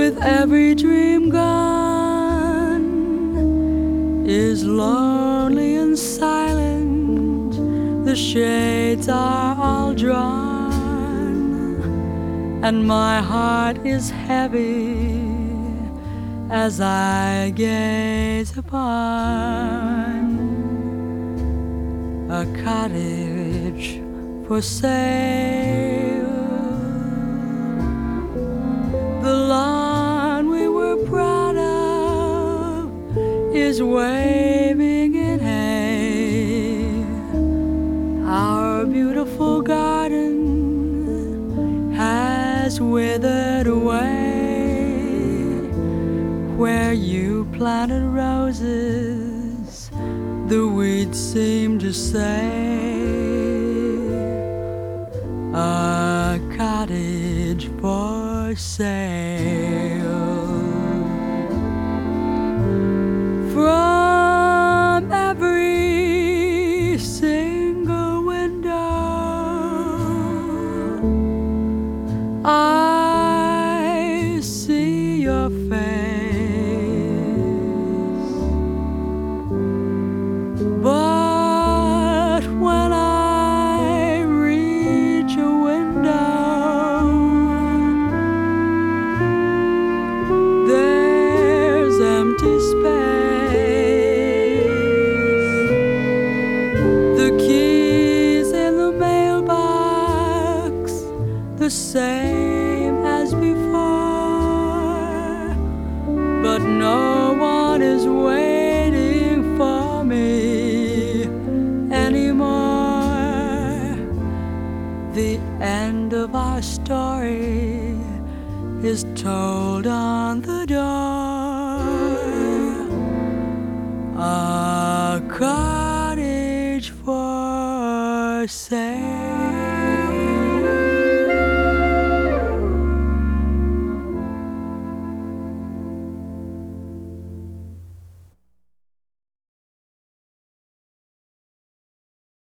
with every dream gone, is lonely and silent. The shades are all drawn, and my heart is heavy as I gaze upon a cottage for sale. The lawn we were proud of is waving in hay. Our beautiful garden has withered away. Where you planted roses, the weeds seem to say, a cottage for sale. From every single window, I see your face. But when I reach a window, there's empty space. The keys in the mailbox, the same as before, but no one is waiting for me anymore. The end of our story is told on the door, a cottage for sale.